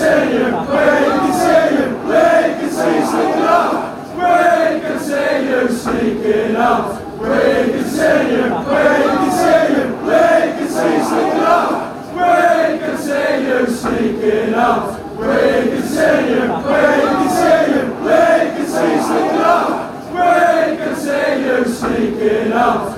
Savior, waken Savior, waken Savior, sneak it out. Waken Savior, sneak it out. Waken Savior, waken Savior, waken Savior, sneak it out. Waken Savior, sneak it out. Waken Savior, waken Savior, waken Savior, sneak it out. Waken Savior, sneak it out.